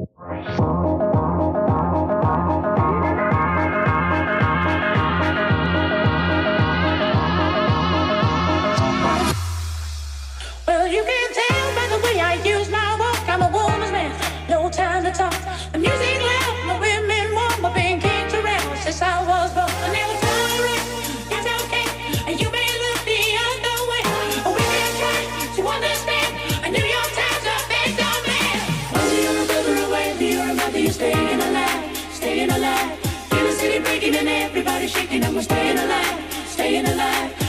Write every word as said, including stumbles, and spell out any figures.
Well, you can tell by the way I use my walk, I'm a woman's man, no time to talk. The music loud, my women warm, my being kicked around since I was born. I never tolerate, it's okay, and you may look the other way. But we can try to understand, a New York Times are based on man. Whether you're a brother or whether you're a mother, you're staying alive, staying alive. In the city breaking and everybody shaking, and we're staying alive, staying alive.